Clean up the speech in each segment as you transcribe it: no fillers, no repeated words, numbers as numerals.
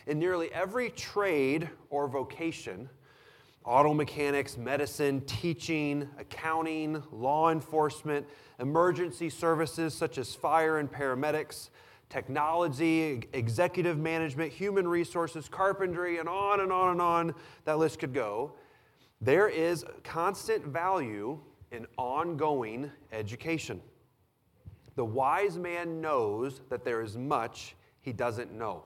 In nearly every trade or vocation, auto mechanics, medicine, teaching, accounting, law enforcement, emergency services such as fire and paramedics, technology, executive management, human resources, carpentry, and on and on and on that list could go. There is constant value in ongoing education. The wise man knows that there is much he doesn't know.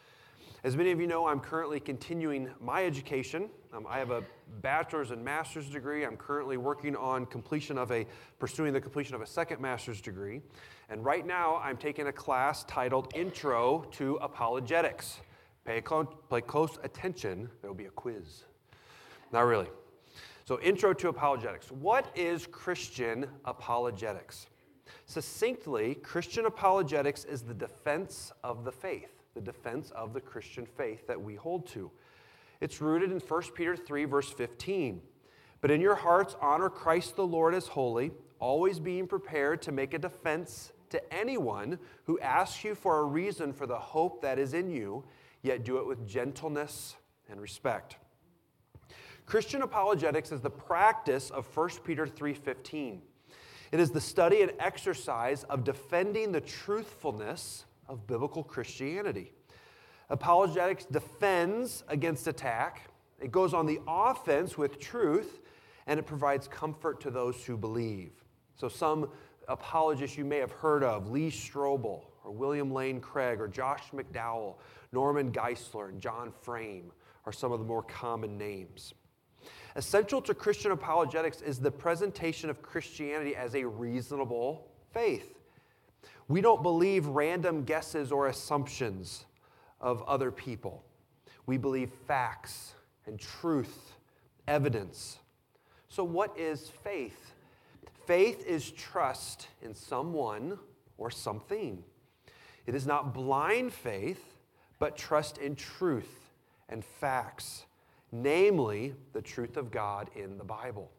As many of you know, I'm currently continuing my education. I have a bachelor's and master's degree. I'm currently working on pursuing the completion of a second master's degree. And right now, I'm taking a class titled Intro to Apologetics. Pay close attention. There will be a quiz. Not really. So, Intro to Apologetics. What is Christian apologetics? Succinctly, Christian apologetics is the defense of the faith, the defense of the Christian faith that we hold to. It's rooted in 1 Peter 3, verse 15. But in your hearts, honor Christ the Lord as holy, always being prepared to make a defense to anyone who asks you for a reason for the hope that is in you, yet do it with gentleness and respect. Christian apologetics is the practice of 1 Peter 3:15. It is the study and exercise of defending the truthfulness of biblical Christianity. Apologetics defends against attack. It goes on the offense with truth, and it provides comfort to those who believe. So some apologists you may have heard of, Lee Strobel, or William Lane Craig, or Josh McDowell, Norman Geisler, and John Frame are some of the more common names. Essential to Christian apologetics is the presentation of Christianity as a reasonable faith. We don't believe random guesses or assumptions of other people. We believe facts and truth, evidence. So what is faith? Faith is trust in someone or something. It is not blind faith, but trust in truth and facts, namely the truth of God in the Bible.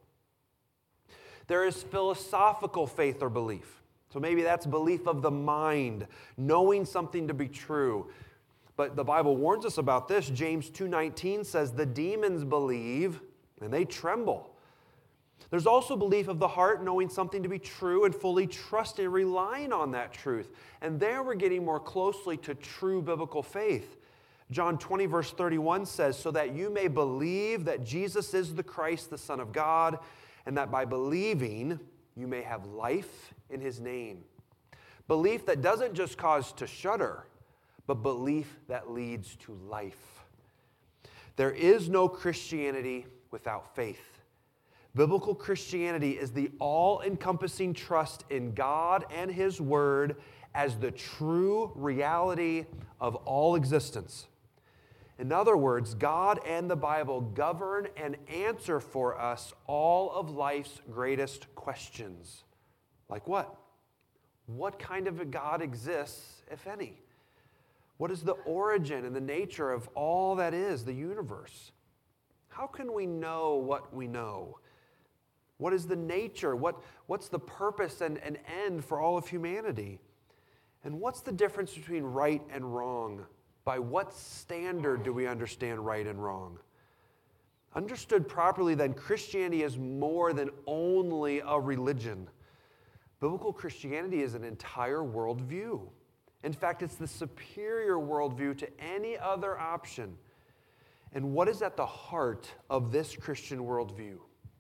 There is philosophical faith or belief. So maybe that's belief of the mind, knowing something to be true. But the Bible warns us about this. James 2:19 says, the demons believe and they tremble. There's also belief of the heart, knowing something to be true and fully trusting and relying on that truth. And there we're getting more closely to true biblical faith. John 20, verse 31 says, so that you may believe that Jesus is the Christ, the Son of God, and that by believing you may have life in his name. Belief that doesn't just cause to shudder, but belief that leads to life. There is no Christianity without faith. Biblical Christianity is the all-encompassing trust in God and his word as the true reality of all existence. In other words, God and the Bible govern and answer for us all of life's greatest questions. Like what? What kind of a God exists, if any? What is the origin and the nature of all that is, the universe? How can we know what we know? What is the nature? What's the purpose and end for all of humanity? And what's the difference between right and wrong? By what standard do we understand right and wrong? Understood properly, then, Christianity is more than only a religion. Biblical Christianity is an entire worldview. In fact, it's the superior worldview to any other option. And what is at the heart of this Christian worldview?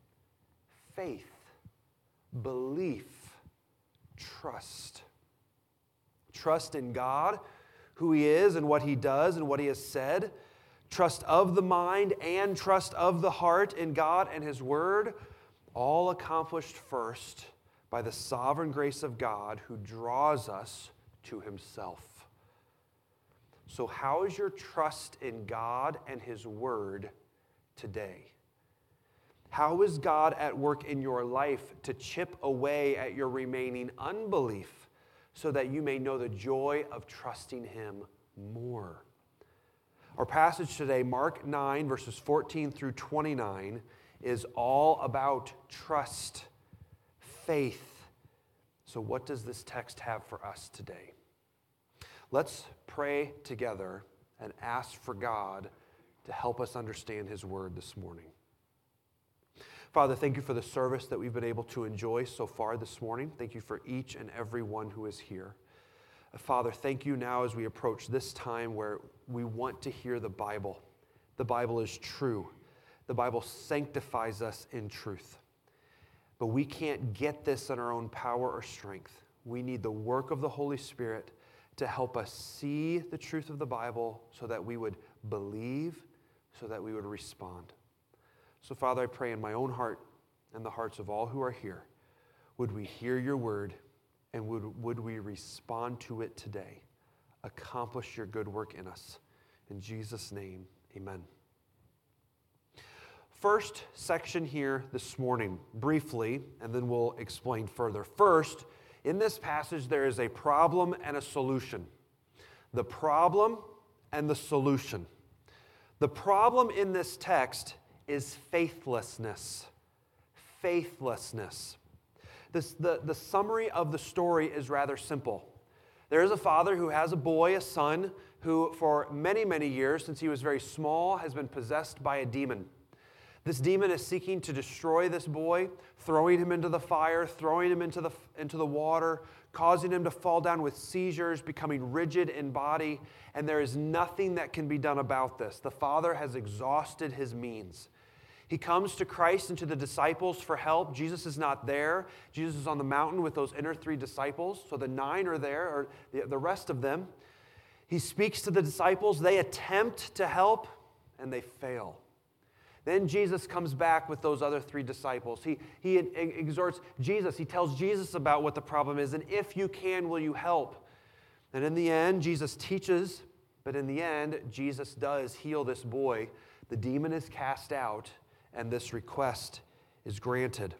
Faith, belief, trust. Trust in God, who he is and what he does and what he has said. Trust of the mind and trust of the heart in God and his word, all accomplished first by the sovereign grace of God who draws us to himself. So how is your trust in God and his word today? How is God at work in your life to chip away at your remaining unbelief so that you may know the joy of trusting him more? Our passage today, Mark 9, verses 14 through 29, is all about trust, faith. So what does this text have for us today? Let's pray together and ask for God to help us understand His Word this morning. Father, thank you for the service that we've been able to enjoy so far this morning. Thank you for each and every one who is here. Father, thank you now as we approach this time where we want to hear the Bible. The Bible is true. The Bible sanctifies us in truth. But we can't get this in our own power or strength. We need the work of the Holy Spirit to help us see the truth of the Bible so that we would believe, so that we would respond. So, Father, I pray in my own heart and the hearts of all who are here, would we hear your word and would we respond to it today? Accomplish your good work in us. In Jesus' name, amen. First section here this morning, briefly, and then we'll explain further. First, in this passage, there is a problem and a solution. The problem and the solution. The problem in this text is faithlessness. Faithlessness. The summary of the story is rather simple. There is a father who has a boy, a son, who for many, many years, since he was very small, has been possessed by a demon. This demon is seeking to destroy this boy, throwing him into the fire, throwing him into the water, causing him to fall down with seizures, becoming rigid in body, and there is nothing that can be done about this. The father has exhausted his means. He comes to Christ and to the disciples for help. Jesus is not there. Jesus is on the mountain with those inner 3 disciples, so the 9 are there, or the rest of them. He speaks to the disciples. They attempt to help, and they fail. Then Jesus comes back with those other 3 disciples. He exhorts Jesus. He tells Jesus about what the problem is, and if you can, will you help? And in the end, Jesus teaches, but in the end, Jesus does heal this boy. The demon is cast out, and this request is granted.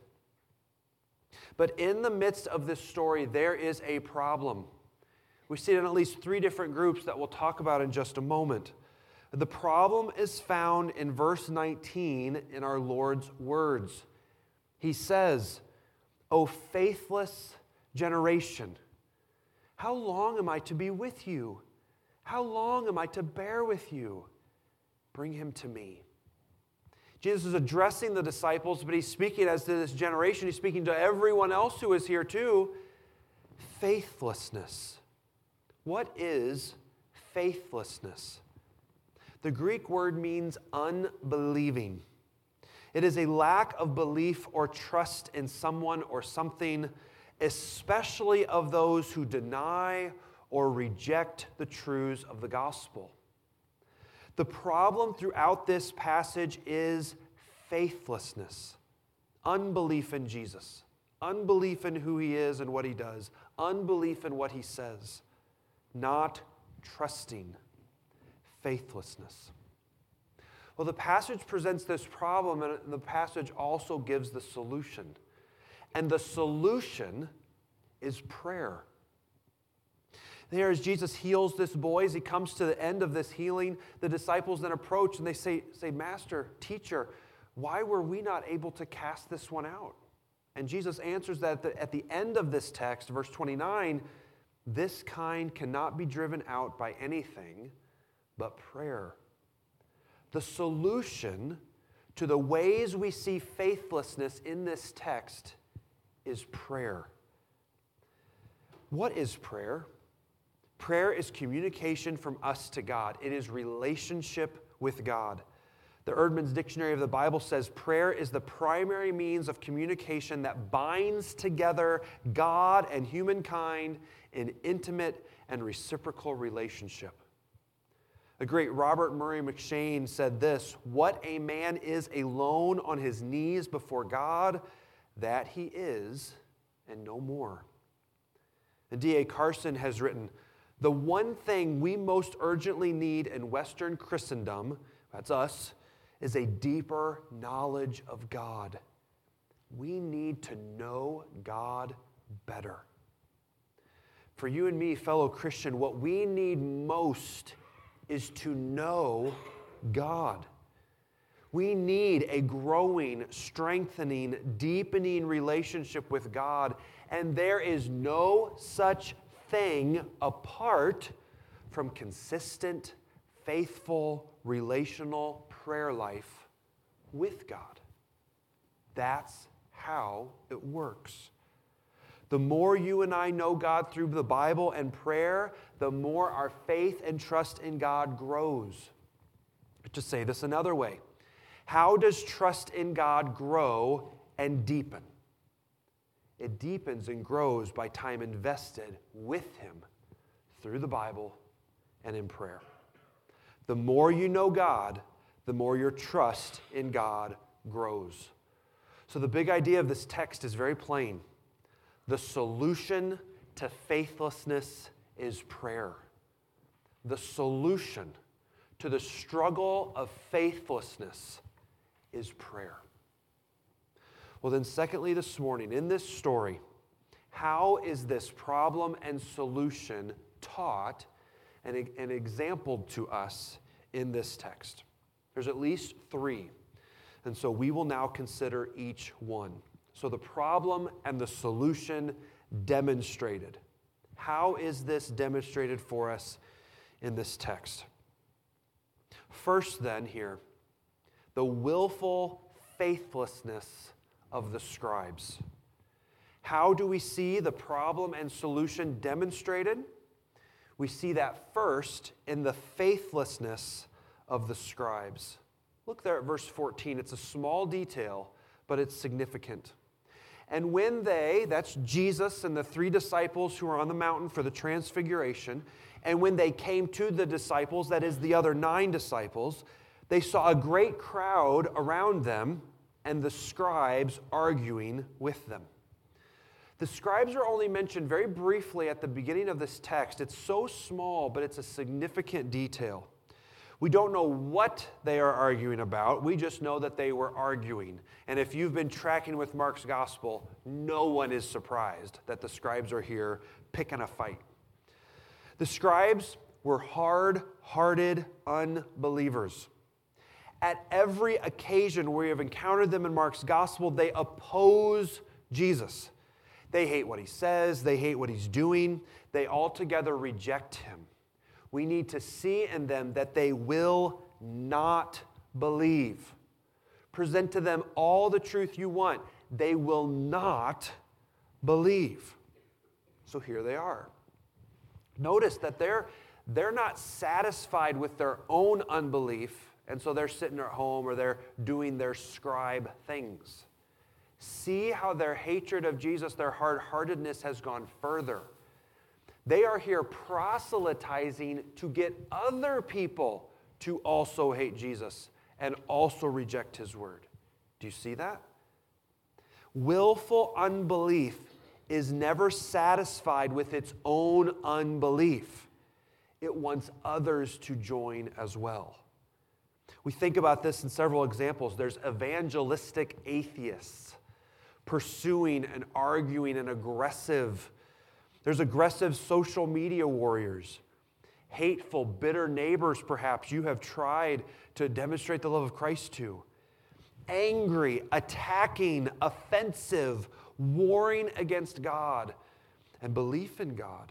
But in the midst of this story, there is a problem. We see it in at least 3 different groups that we'll talk about in just a moment. The problem is found in verse 19 in our Lord's words. He says, "O faithless generation, how long am I to be with you? How long am I to bear with you? Bring him to me." Jesus is addressing the disciples, but he's speaking as to this generation. He's speaking to everyone else who is here too. Faithlessness. What is faithlessness? The Greek word means unbelieving. It is a lack of belief or trust in someone or something, especially of those who deny or reject the truths of the gospel. The problem throughout this passage is faithlessness, unbelief in Jesus, unbelief in who he is and what he does, unbelief in what he says, not trusting, faithlessness. Well, the passage presents this problem, and the passage also gives the solution. And the solution is prayer. There, as Jesus heals this boy, as he comes to the end of this healing, the disciples then approach and they say, "Master, teacher, why were we not able to cast this one out?" And Jesus answers that at the end of this text, verse 29, "This kind cannot be driven out by anything but prayer." The solution to the ways we see faithlessness in this text is prayer. What is prayer? Prayer is communication from us to God. It is relationship with God. The Eerdmans Dictionary of the Bible says prayer is the primary means of communication that binds together God and humankind in intimate and reciprocal relationship. The great Robert Murray McCheyne said this, "What a man is alone on his knees before God, that he is, and no more." And D.A. Carson has written, "The one thing we most urgently need in Western Christendom," that's us, "is a deeper knowledge of God." We need to know God better. For you and me, fellow Christian, what we need most is to know God. We need a growing, strengthening, deepening relationship with God, and there is no such thing apart from consistent, faithful, relational prayer life with God. That's how it works. The more you and I know God through the Bible and prayer, the more our faith and trust in God grows. To say this another way, how does trust in God grow and deepen? It deepens and grows by time invested with Him through the Bible and in prayer. The more you know God, the more your trust in God grows. So the big idea of this text is very plain. The solution to faithlessness is prayer. The solution to the struggle of faithlessness is prayer. Well, then, secondly, this morning, in this story, how is this problem and solution taught and exampled to us in this text? There's at least three, and so we will now consider each one. So the problem and the solution demonstrated. How is this demonstrated for us in this text? First, then, here, the willful faithlessness of the scribes. How do we see the problem and solution demonstrated? We see that first in the faithlessness of the scribes. Look there at verse 14. It's a small detail, but it's significant. And when they, that's Jesus and the 3 disciples who are on the mountain for the transfiguration, and when they came to the disciples, that is the other 9 disciples, they saw a great crowd around them and the scribes arguing with them. The scribes are only mentioned very briefly at the beginning of this text. It's so small, but it's a significant detail. We don't know what they are arguing about. We just know that they were arguing. And if you've been tracking with Mark's gospel, no one is surprised that the scribes are here picking a fight. The scribes were hard-hearted unbelievers. At every occasion where we have encountered them in Mark's gospel, they oppose Jesus. They hate what he says. They hate what he's doing. They altogether reject him. We need to see in them that they will not believe. Present to them all the truth you want. They will not believe. So here they are. Notice that they're not satisfied with their own unbelief, and so they're sitting at home or they're doing their scribe things. See how their hatred of Jesus, their hard-heartedness has gone further. They are here proselytizing to get other people to also hate Jesus and also reject his word. Do you see that? Willful unbelief is never satisfied with its own unbelief. It wants others to join as well. We think about this in several examples. There's evangelistic atheists pursuing and arguing and aggressive. There's aggressive social media warriors, hateful, bitter neighbors perhaps you have tried to demonstrate the love of Christ to. Angry, attacking, offensive, warring against God and belief in God.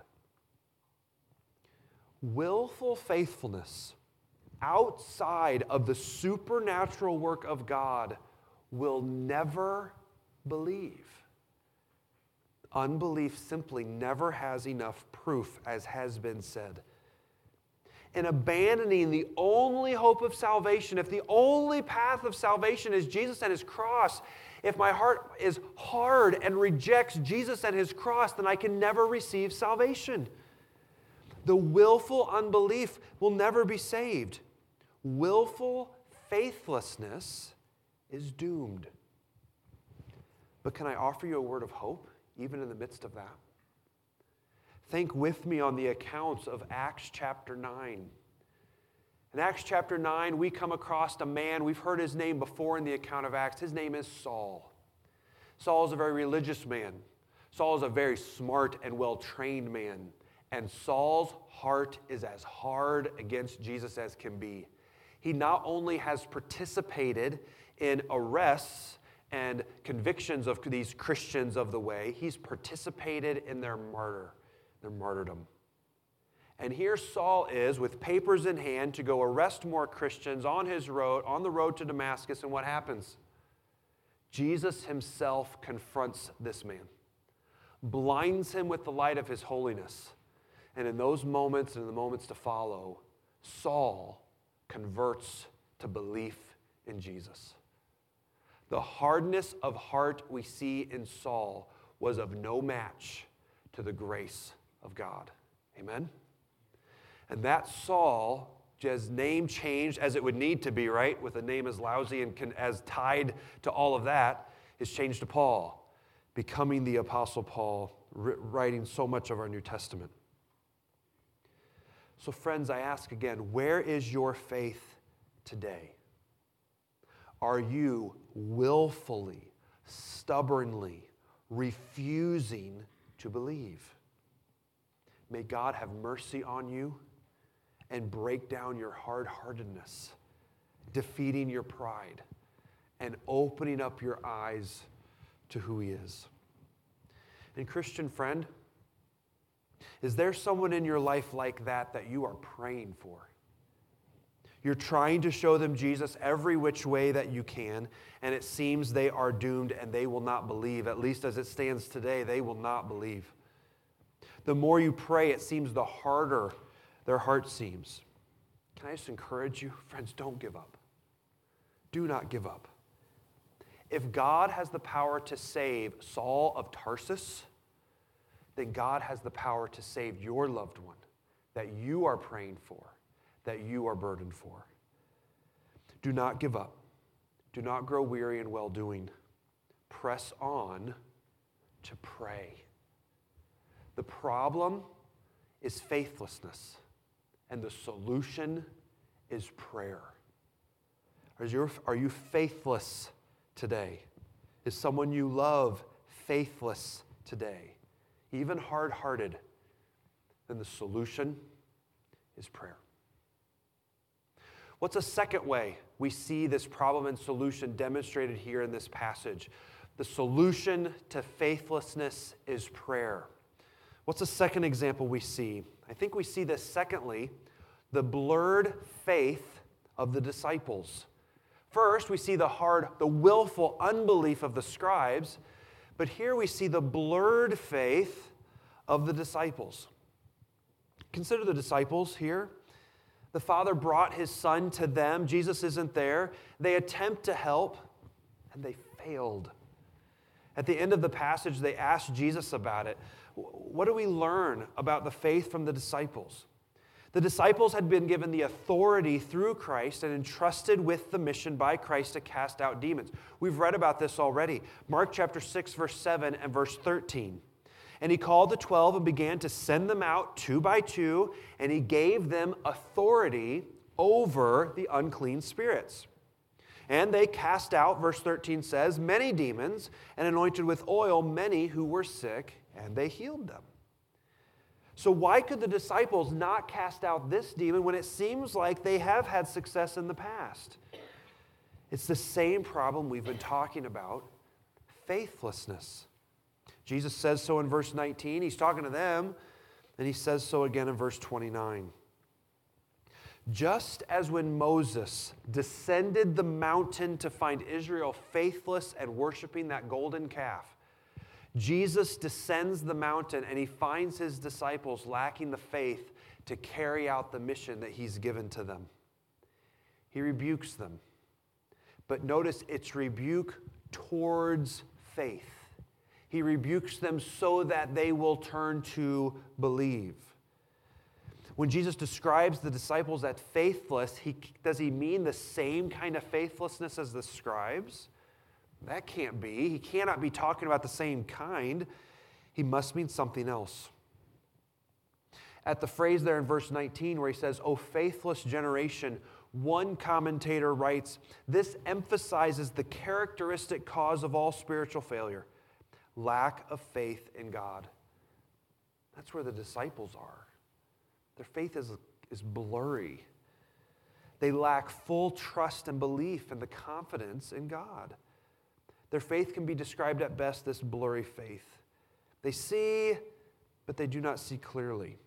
Willful faithfulness outside of the supernatural work of God will never believe. Unbelief simply never has enough proof, as has been said. In abandoning the only hope of salvation, if the only path of salvation is Jesus and his cross, if my heart is hard and rejects Jesus and his cross, then I can never receive salvation. The willful unbelief will never be saved. Willful faithlessness is doomed. But can I offer you a word of hope, even in the midst of that? Think with me on the accounts of Acts chapter 9. In Acts chapter 9, we come across a man, we've heard his name before in the account of Acts. His name is Saul. Saul is a very religious man. Saul is a very smart and well-trained man. And Saul's heart is as hard against Jesus as can be. He not only has participated in arrests and convictions of these Christians of the way, he's participated in their martyrdom. And here Saul is with papers in hand to go arrest more Christians on the road to Damascus. And what happens? Jesus himself confronts this man, blinds him with the light of his holiness. And in those moments and in the moments to follow, Saul converts to belief in Jesus. The hardness of heart we see in Saul was of no match to the grace of God. Amen? And that Saul, his name changed as it would need to be, right? With a name as lousy and as tied to all of that, is changed to Paul, becoming the Apostle Paul, writing so much of our New Testament. So friends, I ask again, where is your faith today? Are you willfully, stubbornly refusing to believe? May God have mercy on you and break down your hard-heartedness, defeating your pride, and opening up your eyes to who He is. And Christian friend, is there someone in your life like that you are praying for? You're trying to show them Jesus every which way that you can, and it seems they are doomed and they will not believe. At least as it stands today, they will not believe. The more you pray, it seems the harder their heart seems. Can I just encourage you? Friends, don't give up. Do not give up. If God has the power to save Saul of Tarsus, then God has the power to save your loved one that you are praying for, that you are burdened for. Do not give up. Do not grow weary in well-doing. Press on to pray. The problem is faithlessness, and the solution is prayer. Are you faithless today? Is someone you love faithless today? Even hard-hearted? Then the solution is prayer. What's a second way we see this problem and solution demonstrated here in this passage? The solution to faithlessness is prayer. What's a second example we see? I think we see this secondly, the blurred faith of the disciples. First, we see the willful unbelief of the scribes, but here we see the blurred faith of the disciples. Consider the disciples here. The Father brought His Son to them. Jesus isn't there. They attempt to help, and they failed. At the end of the passage, they asked Jesus about it. What do we learn about the faith from the disciples? The disciples had been given the authority through Christ and entrusted with the mission by Christ to cast out demons. We've read about this already. Mark chapter 6, verse 7 and verse 13. And He called the 12 and began to send them out 2 by 2, and He gave them authority over the unclean spirits. And they cast out, verse 13 says, many demons, and anointed with oil many who were sick, and they healed them. So why could the disciples not cast out this demon when it seems like they have had success in the past? It's the same problem we've been talking about, faithlessness. Jesus says so in verse 19. He's talking to them, and He says so again in verse 29. Just as when Moses descended the mountain to find Israel faithless and worshiping that golden calf, Jesus descends the mountain and He finds His disciples lacking the faith to carry out the mission that He's given to them. He rebukes them. But notice it's rebuke towards faith. He rebukes them so that they will turn to believe. When Jesus describes the disciples as faithless, does He mean the same kind of faithlessness as the scribes? That can't be. He cannot be talking about the same kind. He must mean something else. At the phrase there in verse 19 where He says, "O faithless generation," one commentator writes, this emphasizes the characteristic cause of all spiritual failure, lack of faith in God. That's where the disciples are. Their faith is blurry. They lack full trust and belief and the confidence in God. Their faith can be described at best this blurry faith. They see, but they do not see clearly.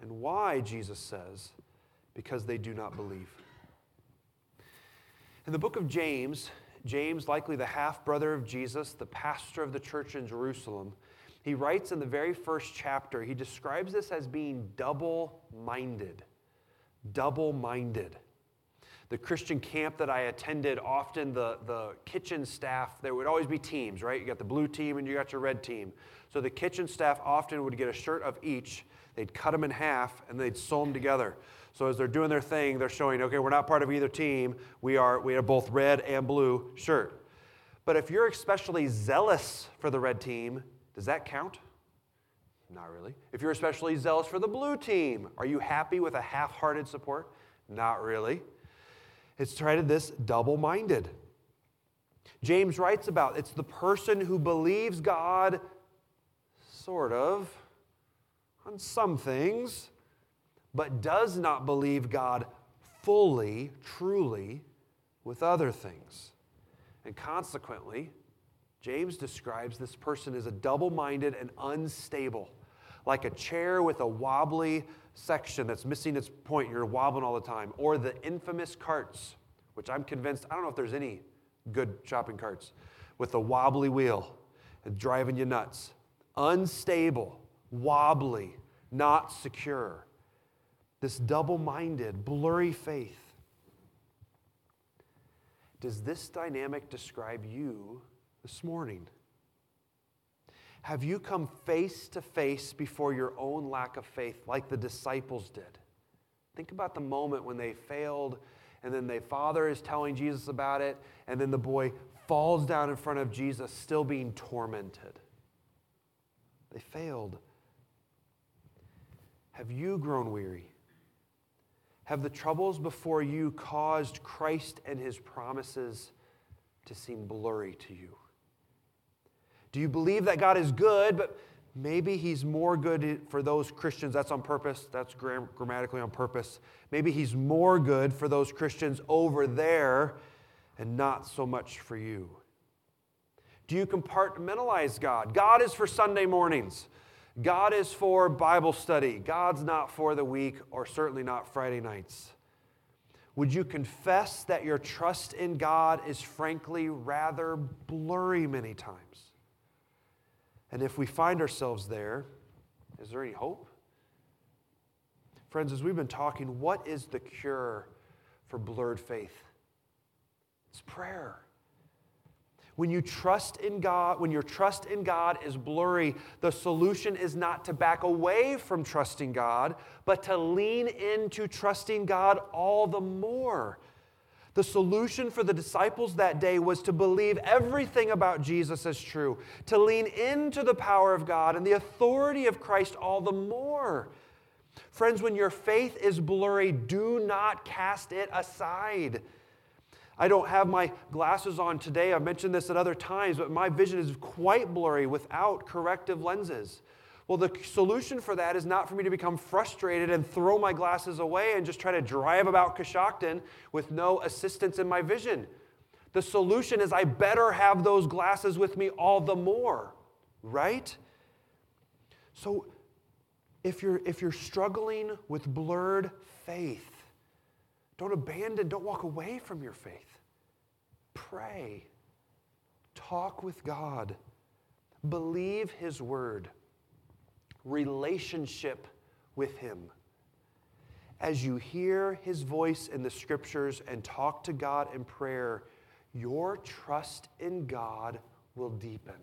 And why, Jesus says, because they do not believe. In the book of James, James, likely the half-brother of Jesus, the pastor of the church in Jerusalem, he writes in the very first chapter, he describes this as being double-minded. Double-minded. The Christian camp that I attended, often the kitchen staff, there would always be teams, right? You got the blue team and you got your red team. So the kitchen staff often would get a shirt of each. They'd cut them in half and they'd sew them together. So as they're doing their thing, they're showing, okay, we're not part of either team. We have both red and blue shirt. But if you're especially zealous for the red team, does that count? Not really. If you're especially zealous for the blue team, are you happy with a half-hearted support? Not really. It's treated this double-minded. James writes about it's the person who believes God, sort of, on some things, but does not believe God fully, truly, with other things. And consequently, James describes this person as a double-minded and unstable, like a chair with a wobbly section that's missing its point. You're wobbling all the time. Or the infamous carts, which I'm convinced, I don't know if there's any good shopping carts, with a wobbly wheel and driving you nuts. Unstable, wobbly, not secure. This double-minded, blurry faith. Does this dynamic describe you this morning? Have you come face to face before your own lack of faith like the disciples did? Think about the moment when they failed and then their father is telling Jesus about it and then the boy falls down in front of Jesus still being tormented. They failed. Have you grown weary? Have the troubles before you caused Christ and his promises to seem blurry to you? Do you believe that God is good, but maybe he's more good for those Christians? That's on purpose. That's grammatically on purpose. Maybe he's more good for those Christians over there and not so much for you. Do you compartmentalize God? God is for Sunday mornings. God is for Bible study. God's not for the week, or certainly not Friday nights. Would you confess that your trust in God is frankly rather blurry many times? And if we find ourselves there, is there any hope? Friends, as we've been talking, what is the cure for blurred faith? It's prayer. When you trust in God, when your trust in God is blurry, the solution is not to back away from trusting God, but to lean into trusting God all the more. The solution for the disciples that day was to believe everything about Jesus as true, to lean into the power of God and the authority of Christ all the more. Friends, when your faith is blurry, do not cast it aside. I don't have my glasses on today. I've mentioned this at other times, but my vision is quite blurry without corrective lenses. Well, the solution for that is not for me to become frustrated and throw my glasses away and just try to drive about Coshocton with no assistance in my vision. The solution is I better have those glasses with me all the more, right? So if you're struggling with blurred faith, don't abandon, don't walk away from your faith. Pray. Talk with God. Believe his word. Relationship with him. As you hear his voice in the scriptures and talk to God in prayer, your trust in God will deepen.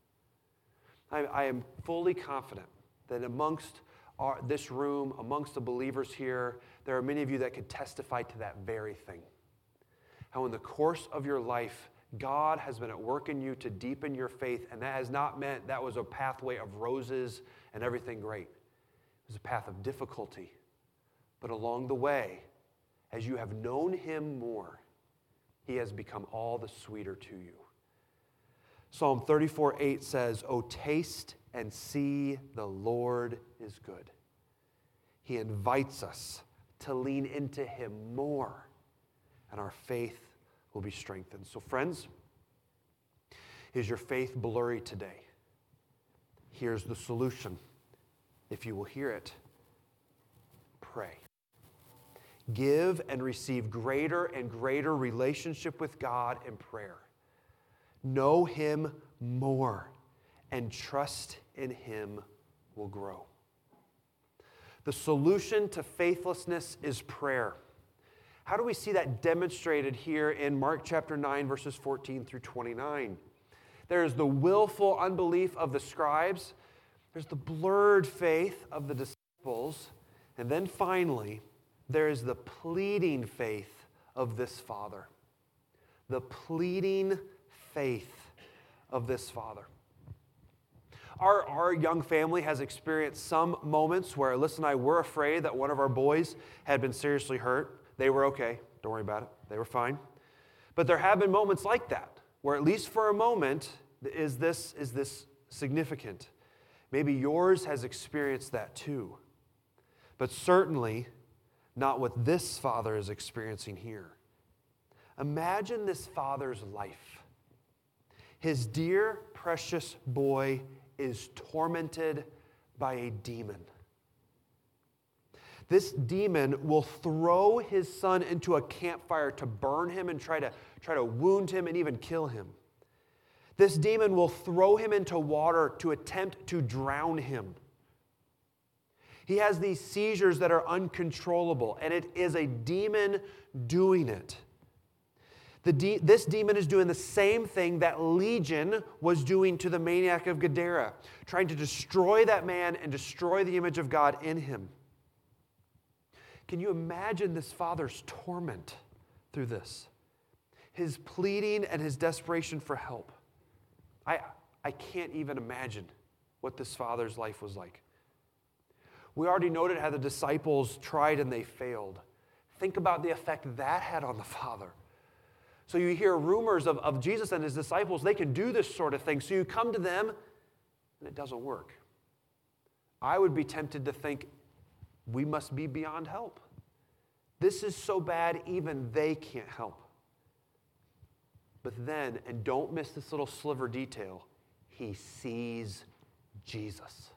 I am fully confident that amongst this room, amongst the believers here, there are many of you that could testify to that very thing. How in the course of your life, God has been at work in you to deepen your faith, and that has not meant that was a pathway of roses and everything great. It was a path of difficulty. But along the way, as you have known him more, he has become all the sweeter to you. Psalm 34:8 says, "Oh, taste and see the Lord is good." He invites us to lean into him more, and our faith will be strengthened. So friends, is your faith blurry today? Here's the solution. If you will hear it, pray. Give and receive greater and greater relationship with God in prayer. Know Him more, and trust in Him will grow. The solution to faithlessness is prayer. How do we see that demonstrated here in Mark chapter 9, verses 14 through 29? There's the willful unbelief of the scribes. There's the blurred faith of the disciples. And then finally, there is the pleading faith of this father. The pleading faith of this father. Our young family has experienced some moments where Alyssa and I were afraid that one of our boys had been seriously hurt. They were okay. Don't worry about it. They were fine. But there have been moments like that, where at least for a moment, is this significant? Maybe yours has experienced that too. But certainly not what this father is experiencing here. Imagine this father's life. His dear, precious boy is tormented by a demon. This demon will throw his son into a campfire to burn him and try to wound him and even kill him. This demon will throw him into water to attempt to drown him. He has these seizures that are uncontrollable, and it is a demon doing it. This demon is doing the same thing that Legion was doing to the maniac of Gadara, trying to destroy that man and destroy the image of God in him. Can you imagine this father's torment through this? His pleading and his desperation for help. I can't even imagine what this father's life was like. We already noted how the disciples tried and they failed. Think about the effect that had on the father. So you hear rumors of Jesus and his disciples, they can do this sort of thing. So you come to them and it doesn't work. I would be tempted to think, we must be beyond help. This is so bad, even they can't help. But then, and don't miss this little sliver detail, he sees Jesus.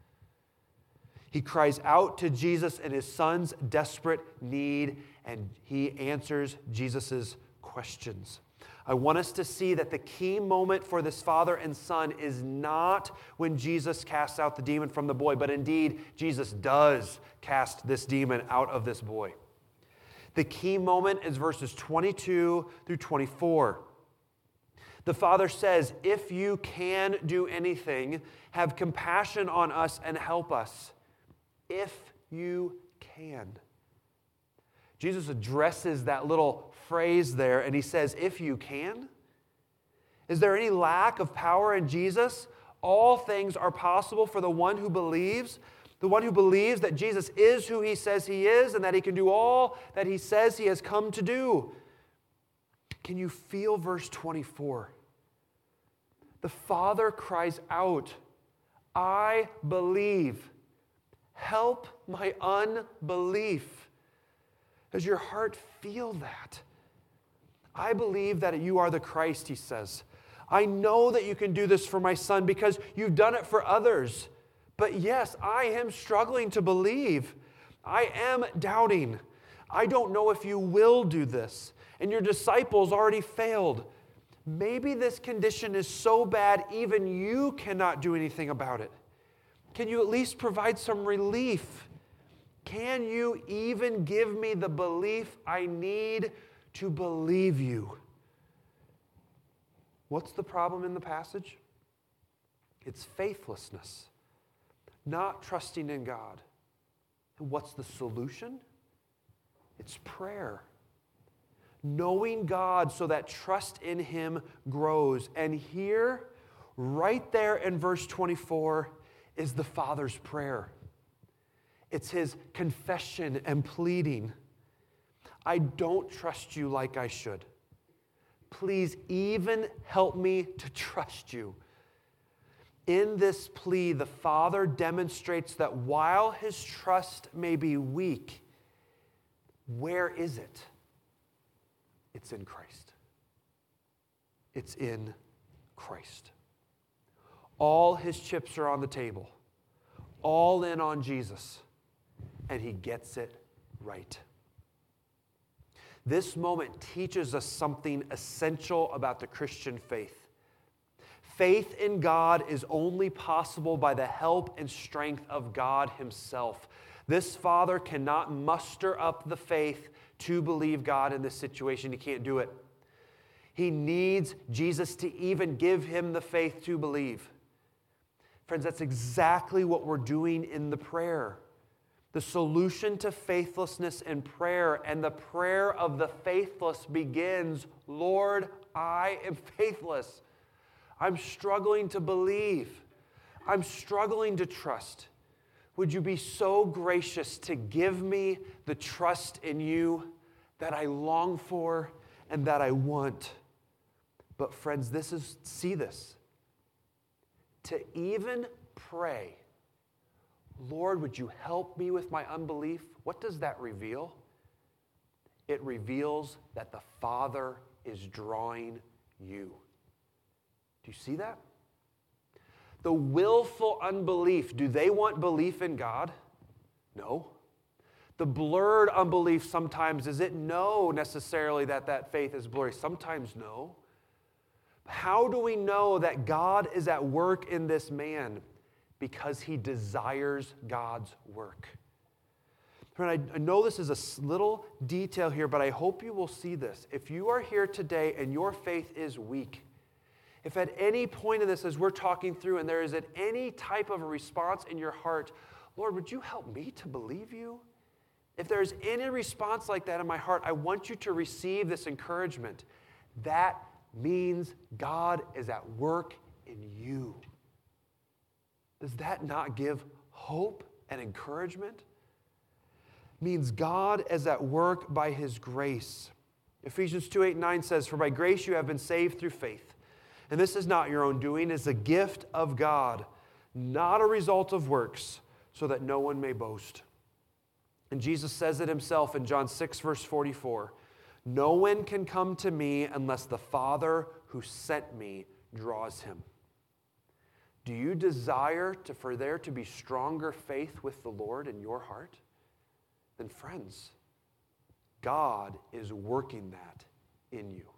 He cries out to Jesus in his son's desperate need, and he answers Jesus' questions. I want us to see that the key moment for this father and son is not when Jesus casts out the demon from the boy, but indeed, Jesus does cast this demon out of this boy. The key moment is verses 22 through 24. The father says, "If you can do anything, have compassion on us and help us. If you can." Jesus addresses that little phrase there, and he says, "If you can." Is there any lack of power in Jesus? All things are possible for the one who believes. The one who believes that Jesus is who he says he is and that he can do all that he says he has come to do. Can you feel verse 24? The Father cries out, "I believe. Help my unbelief." Does your heart feel that? I believe that you are the Christ, he says. I know that you can do this for my son because you've done it for others. But yes, I am struggling to believe. I am doubting. I don't know if you will do this. And your disciples already failed. Maybe this condition is so bad even you cannot do anything about it. Can you at least provide some relief? Can you even give me the belief I need to believe you? What's the problem in the passage? It's faithlessness, not trusting in God. And what's the solution? It's prayer. Knowing God so that trust in Him grows. And here, right there in verse 24, is the Father's prayer. It's His confession and pleading. I don't trust you like I should. Please even help me to trust you. In this plea, the Father demonstrates that while his trust may be weak, where is it? It's in Christ. It's in Christ. All his chips are on the table. All in on Jesus. and he gets it right. This moment teaches us something essential about the Christian faith. Faith in God is only possible by the help and strength of God himself. This father cannot muster up the faith to believe God in this situation. He can't do it. He needs Jesus to even give him the faith to believe. Friends, that's exactly what we're doing in the prayer. The solution to faithlessness in prayer, and the prayer of the faithless begins, Lord, I am faithless. I'm struggling to believe. I'm struggling to trust. Would you be so gracious to give me the trust in you that I long for and that I want? But friends, see this. To even pray, Lord, would you help me with my unbelief? What does that reveal? It reveals that the Father is drawing you. Do you see that? The willful unbelief, do they want belief in God? No. The blurred unbelief sometimes, does it know necessarily that faith is blurry? Sometimes no. How do we know that God is at work in this man? Because he desires God's work. Friend, I know this is a little detail here, but I hope you will see this. If you are here today and your faith is weak, if at any point in this, as we're talking through, and there is at any type of a response in your heart, Lord, would you help me to believe you? If there's any response like that in my heart, I want you to receive this encouragement. That means God is at work in you. Does that not give hope and encouragement? It means God is at work by his grace. Ephesians 2:8-9 says, "For by grace you have been saved through faith. And this is not your own doing, it's a gift of God, not a result of works, so that no one may boast." And Jesus says it himself in John 6, verse 44. "No one can come to me unless the Father who sent me draws him." Do you desire for there to be stronger faith with the Lord in your heart? Then friends, God is working that in you.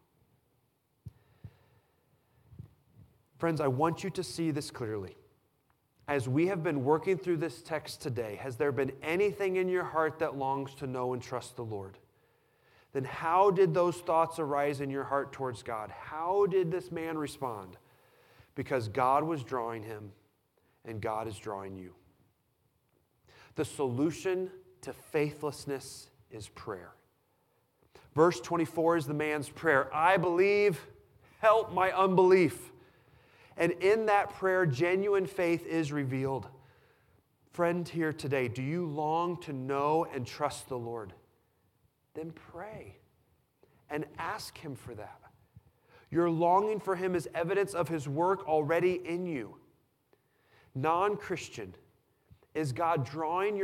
Friends, I want you to see this clearly. As we have been working through this text today, has there been anything in your heart that longs to know and trust the Lord? Then how did those thoughts arise in your heart towards God? How did this man respond? Because God was drawing him, and God is drawing you. The solution to faithlessness is prayer. Verse 24 is the man's prayer. I believe, help my unbelief. And in that prayer, genuine faith is revealed. Friend here today, do you long to know and trust the Lord? Then pray and ask him for that. Your longing for him is evidence of his work already in you. Non-Christian, is God drawing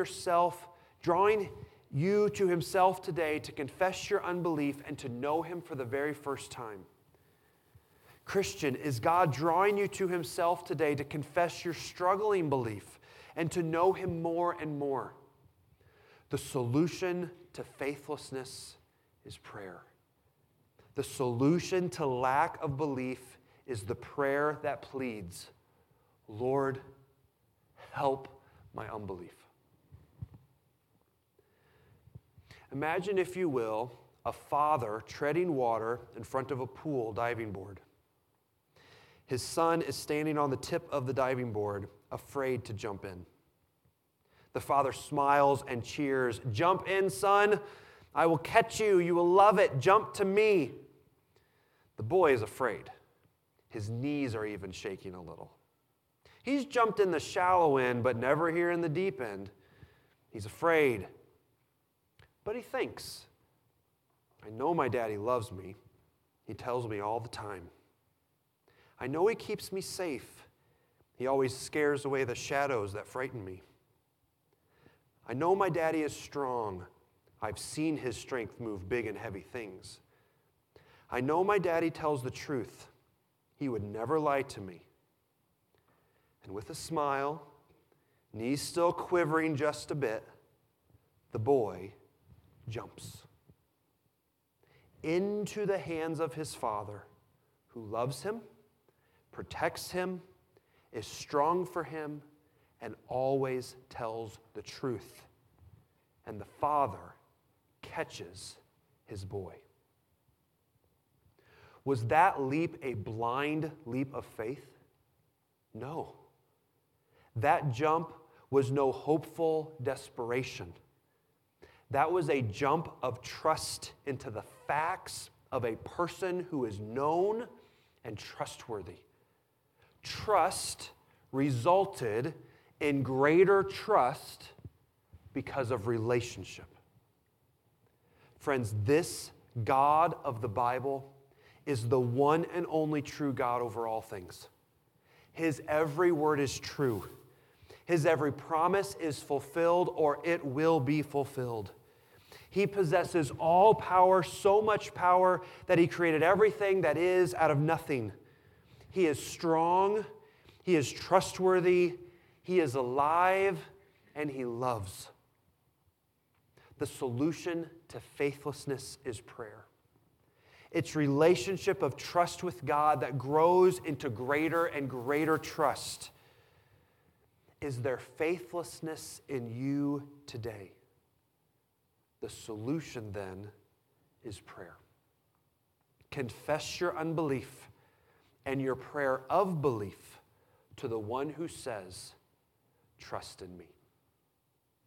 you to himself today to confess your unbelief and to know him for the very first time? Christian, is God drawing you to himself today to confess your struggling belief and to know him more and more? The solution to faithlessness is prayer. The solution to lack of belief is the prayer that pleads, Lord, help my unbelief. Imagine, if you will, a father treading water in front of a pool diving board. His son is standing on the tip of the diving board, afraid to jump in. The father smiles and cheers. Jump in, son. I will catch you. You will love it. Jump to me. The boy is afraid. His knees are even shaking a little. He's jumped in the shallow end, but never here in the deep end. He's afraid. But he thinks, I know my daddy loves me. He tells me all the time. I know he keeps me safe. He always scares away the shadows that frighten me. I know my daddy is strong. I've seen his strength move big and heavy things. I know my daddy tells the truth. He would never lie to me. And with a smile, knees still quivering just a bit, the boy jumps into the hands of his father, who loves him, protects him, is strong for him, and always tells the truth. And the father catches his boy. Was that leap a blind leap of faith? No. That jump was no hopeful desperation. That was a jump of trust into the facts of a person who is known and trustworthy. Trust resulted in greater trust because of relationship. Friends, this God of the Bible is the one and only true God over all things. His every word is true. His every promise is fulfilled, or it will be fulfilled. He possesses all power, so much power that he created everything that is out of nothing. He is strong, he is trustworthy, he is alive, and he loves. The solution to faithlessness is prayer. It's relationship of trust with God that grows into greater and greater trust. Is there faithlessness in you today? The solution then is prayer. Confess your unbelief and your prayer of belief to the one who says, "Trust in me."